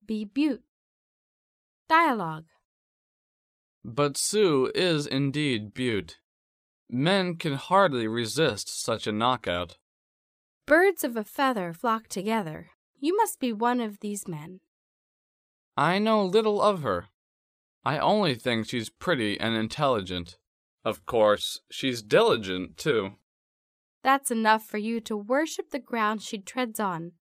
Be Butte. Dialogue. But Sue is indeed Butte. Men can hardly resist such a knockout. Birds of a feather flock together. You must be one of these men. I know little of her. I only think she's pretty and intelligent. Of course, she's diligent, too. That's enough for you to worship the ground she treads on.